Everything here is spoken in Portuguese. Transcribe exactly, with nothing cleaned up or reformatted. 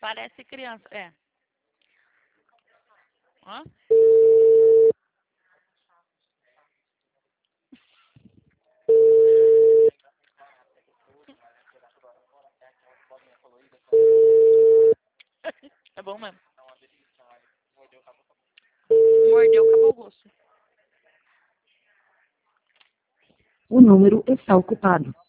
parece criança. É. Hã? É bom mesmo. Mordeu, acabou o gosto. O número está ocupado.